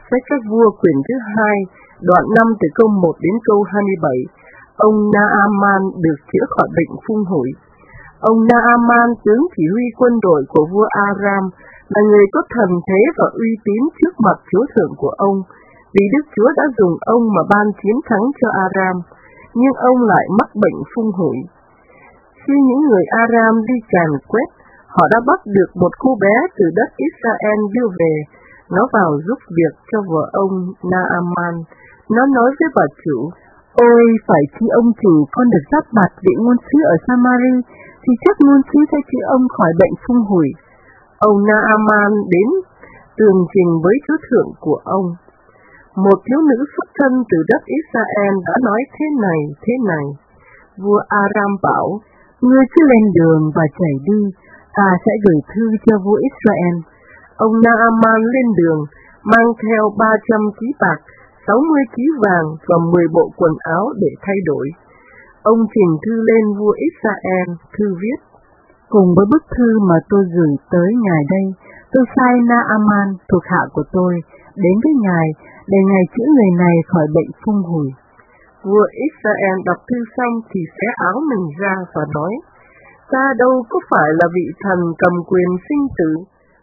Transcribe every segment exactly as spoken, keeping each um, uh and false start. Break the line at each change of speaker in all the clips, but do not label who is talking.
Sách Các Vua quyển thứ hai, đoạn năm từ câu một đến câu hai mươi bảy, ông Naaman được chữa khỏi bệnh phung hủi. Ông Naaman, tướng chỉ huy quân đội của vua Aram, là người có thần thế và uy tín trước mặt Chúa thượng của ông, vì Đức Chúa đã dùng ông mà ban chiến thắng cho Aram, nhưng ông lại mắc bệnh phung hủi. Khi những người Aram đi càn quét, họ đã bắt được một cô bé từ đất Israel đưa về. Nó vào giúp việc cho vợ ông Naaman. Nó nói với bà chủ: "Ôi, phải chi ông chủ con được giáp mặt vị ngôn sứ ở Samari, thì chắc ngôn sứ sẽ chữa ông khỏi bệnh phung hủi." Ông Naaman đến tường trình với Chúa thượng của ông. Một thiếu nữ xuất thân từ đất Israel đã nói thế này, thế này. Vua Aram bảo: "Ngươi cứ lên đường và chạy đi, ta sẽ gửi thư cho vua Israel." Ông Naaman lên đường, mang theo ba trăm ký bạc, sáu mươi ký vàng và mười bộ quần áo để thay đổi. Ông trình thư lên vua Israel, thư viết: "Cùng với bức thư mà tôi gửi tới ngài đây, tôi sai Naaman, thuộc hạ của tôi, đến với ngài, để ngài chữa người này khỏi bệnh phung hủi." Vua Israel đọc thư xong thì xé áo mình ra và nói: "Ta đâu có phải là vị thần cầm quyền sinh tử,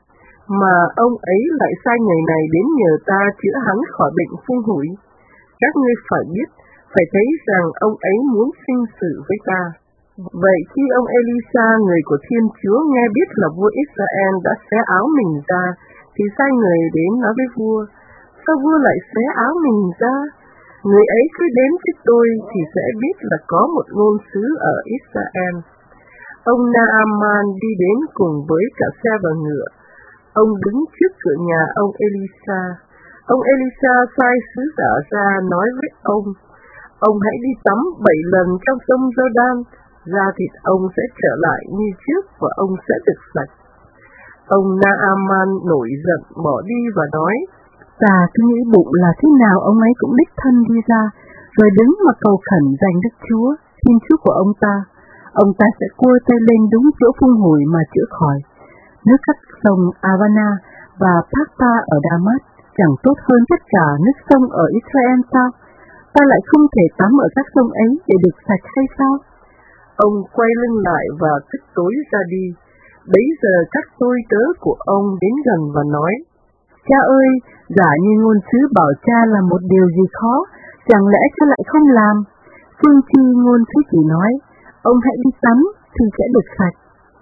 mà ông ấy lại sai người này đến nhờ ta chữa hắn khỏi bệnh phung hủi. Các ngươi phải biết, phải thấy rằng ông ấy muốn sinh sự với ta." Vậy khi ông Elisa, người của Thiên Chúa, nghe biết là vua Israel đã xé áo mình ra, thì sai người đến nói với vua: "Sao vua lại xé áo mình ra? Người ấy cứ đến với tôi thì sẽ biết là có một ngôn sứ ở Israel." Ông Naaman đi đến cùng với cả xe và ngựa. Ông đứng trước cửa nhà ông Elisa. Ông Elisa sai sứ giả ra nói với ông: "Ông hãy đi tắm bảy lần trong sông Giô-đan, da thịt ông sẽ trở lại như trước và ông sẽ được sạch." Ông Naaman nổi giận bỏ đi và nói: "Ta cứ nghĩ bụng là thế nào ông ấy cũng đích thân đi ra, rồi đứng mà cầu khẩn dành Đức Chúa, Thiên Chúa của ông ta. Ông ta sẽ cua tay lên đúng chỗ phung hủi mà chữa khỏi. Nước các sông Abana và Phác-ta ở Đa-mát chẳng tốt hơn tất cả nước sông ở Israel sao? Ta lại không thể tắm ở các sông ấy để được sạch hay sao?" Ông quay lưng lại và tức tối ra đi. Bấy giờ các tôi tớ của ông đến gần và nói: "Cha ơi, giả như ngôn sứ bảo cha là một điều gì khó, chẳng lẽ cha lại không làm? Phương chi ngôn sứ chỉ nói: ông hãy đi tắm thì sẽ được sạch."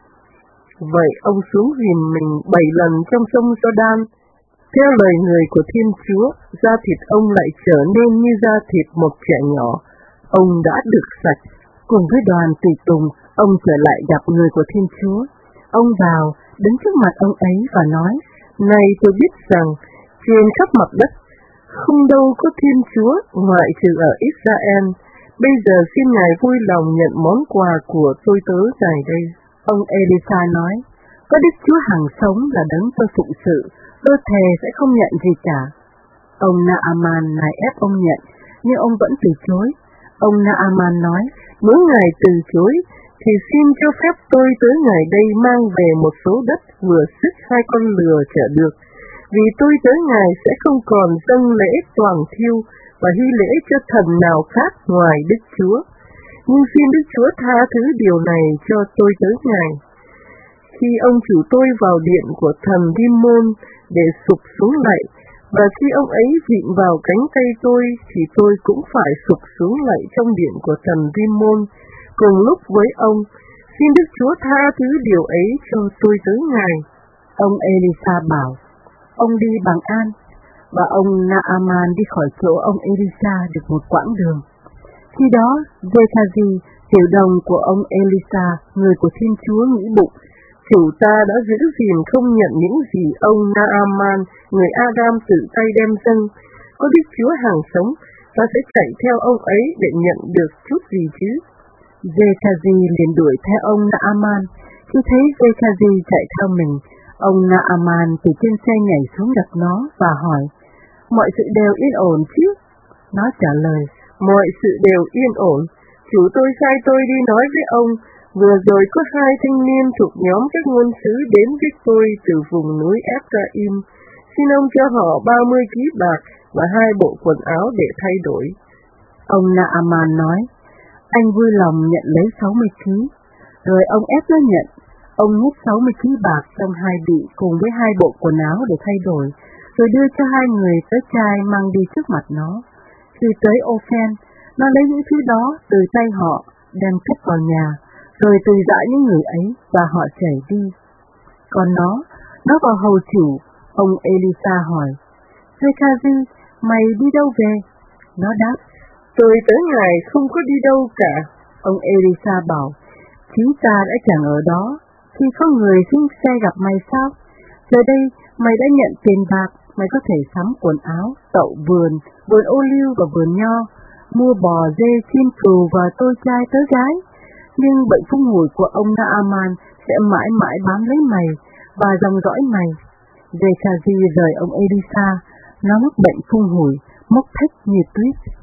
Vậy ông xuống gìn mình bảy lần trong sông Giô-đan. Theo lời người của Thiên Chúa, da thịt ông lại trở nên như da thịt một trẻ nhỏ. Ông đã được sạch. Cùng với đoàn tùy tùng, ông trở lại gặp người của Thiên Chúa. Ông vào, đứng trước mặt ông ấy và nói: "Này, tôi biết rằng trên khắp mặt đất không đâu có Thiên Chúa ngoại trừ ở Israel. Bây giờ xin ngài vui lòng nhận món quà của tôi tớ ngài đây." Ông Elisa nói: "Có Đức Chúa hằng sống là đấng tôi phụng sự, tôi thề sẽ không nhận gì cả." Ông Naaman nài ép ông nhận, nhưng ông vẫn từ chối. Ông Naaman nói: "Nếu ngài từ chối, thì xin cho phép tôi tới ngài đây mang về một số đất vừa sức hai con lừa chở được, vì tôi tới ngài sẽ không còn dâng lễ toàn thiêu và hy lễ cho thần nào khác ngoài Đức Chúa. Nhưng xin Đức Chúa tha thứ điều này cho tôi tới ngài." Khi ông chủ tôi vào điện của thần Rimon để sụp xuống lạy, và khi ông ấy vịn vào cánh tay tôi, thì tôi cũng phải sụp xuống lạy trong điện của thần Rimon cùng lúc với ông. Xin Đức Chúa tha thứ điều ấy cho tôi tới ngài. Ông Elisa bảo: "Ông đi bằng an." Và ông Naaman đi khỏi chỗ ông Elisa được một quãng đường. Khi đó, Gehazi, tiểu đồng của ông Elisa, người của Thiên Chúa, nghĩ bụng: "Chủ ta đã giữ gìn không nhận những gì ông Naaman, người Aram tự tay đem dâng. Có Đức Chúa hằng sống, ta sẽ chạy theo ông ấy để nhận được chút gì chứ." Gehazi liền đuổi theo ông Naaman. Khi thấy Gehazi chạy theo mình, ông Naaman từ trên xe nhảy xuống gặp nó và hỏi: "Mọi sự đều yên ổn chứ?" Nó trả lời: "Mọi sự đều yên ổn. Chủ tôi sai tôi đi nói với ông, vừa rồi có hai thanh niên thuộc nhóm các ngôn sứ đến với tôi từ vùng núi Ephraim. xin ông cho họ ba mươi ký bạc và hai bộ quần áo để thay đổi.
Ông Naaman nói, anh vui lòng nhận lấy sáu mươi ký, rồi ông ép nó nhận. Ông nhét sáu mươi ký bạc trong hai bị cùng với hai bộ quần áo để thay đổi, rồi đưa cho hai người tới chai mang đi trước mặt nó. Khi tới Ophen, nó lấy những thứ đó từ tay họ, đem cất vào nhà, rồi từ dã những người ấy và họ chảy đi. Còn nó, nó vào hầu chủ, ông Elisa hỏi, Gehazi, mày đi đâu về? Nó đáp,
tôi tới ngày không có đi đâu cả.
Ông Elisa bảo, chính ta đã chẳng ở đó, khi có người xuống xe gặp mày sao? Giờ đây, mày đã nhận tiền bạc, mày có thể sắm quần áo, tậu vườn, vườn ô liu và vườn nho, mua bò, dê, chim cừu và tôi trai tớ gái. Nhưng bệnh phung hủi của ông Naaman sẽ mãi mãi bám lấy mày và dòng dõi mày. Gehazi rời ông Elisa, nó mắc bệnh phung hủi, mốc thách như tuyết.